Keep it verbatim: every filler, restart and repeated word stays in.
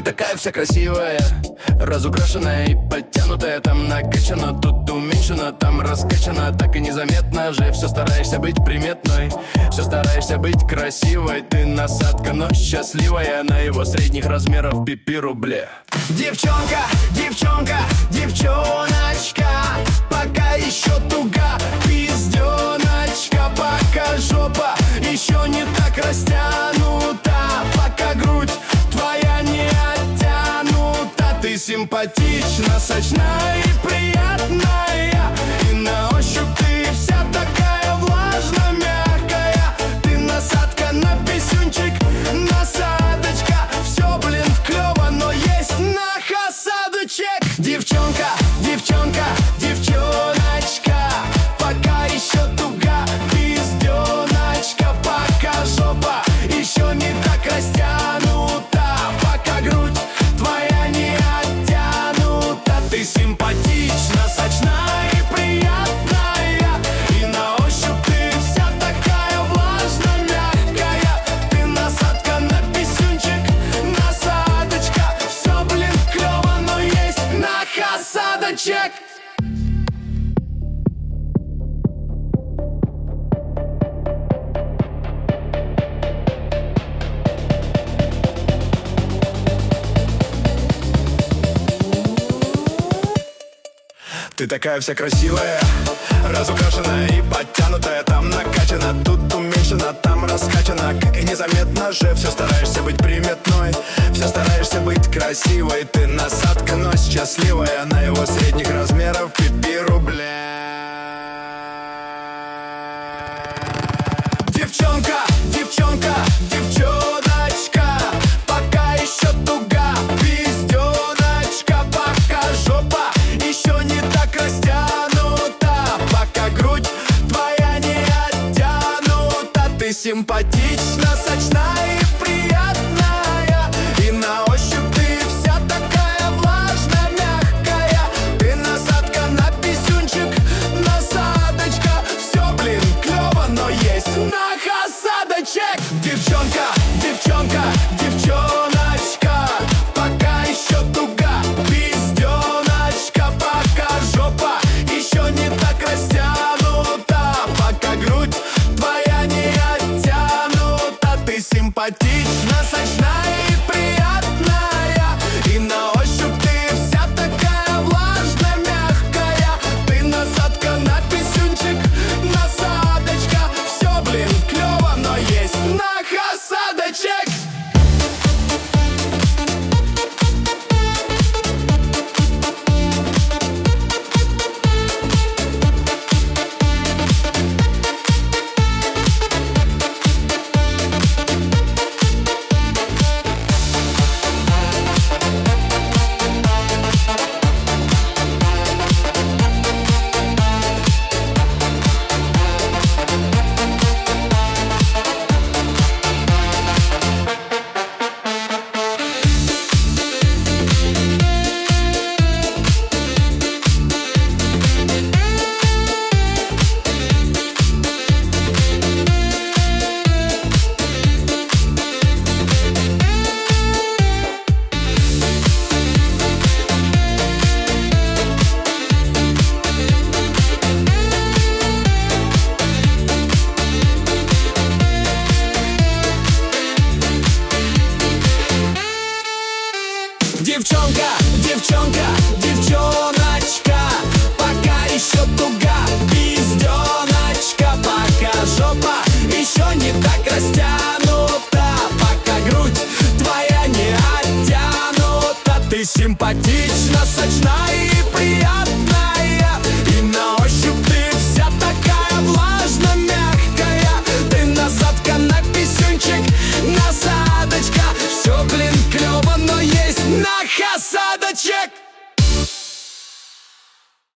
такая вся красивая, разукрашенная и подтянутая. Там накачана, тут уменьшена, там раскачана. Так и незаметно же все стараешься быть приметной, все стараешься быть красивой. Ты насадка, но счастливая, на его средних размеров пипи рубле. Девчонка, девчонка, девчоночка, пока еще туга, пизденочка. Пока жопа еще не так растянута, пока грудь твоя не оттянута. Ты симпатична, сочна и приятная, и на ощупь ты вся такая влажно-мягкая. Ты насадка на писюнчик, насадочка. Все, блин, клево, но есть нахасадочек. Девчонка, девчонка, девчоночка, пока еще туга, пизденочка. Пока жопа еще не так растянута, пока грудь твоя не оттянута. Ты симпатична, сочна и приятная, и на ощупь ты вся такая влажно-мягкая. Ты насадка на писюнчик, насадочка. Все, блин, клево, но есть нахасадочек. Ты такая вся красивая, разукрашенная и подтянутая. Там накачана, тут уменьшена, там раскачана. И незаметно же все стараешься быть приметной, все стараешься быть красивой. Ты насадка, но счастливая, на его средних размеров пипи рубля. Девчонка, девчонка, девчоночка, пока еще туга, пизденочка. Пока жопа еще не так растянута, пока грудь твоя не оттянута. Ты симпатична, сочна и приятная, и на ощупь ты вся такая влажно-мягкая. Ты насадка на писюнчик, насадочка. Все, блин, клево, но есть нахасадочек. Девчонка, девчонка, девчоночка, пока еще туга, пизденочка. Пока жопа еще не так растянута, пока грудь твоя не оттянута. Ты симпатична, сочна и приятная, и на ощупь ты вся такая влажно-мягкая. Ты насадка на писюнчик, насадочка. Все, блин, клево, но есть нахасадочек. Девчонка, девчонка, девчоночка, пока еще туга, пизденочка. Пока жопа еще не так растянута,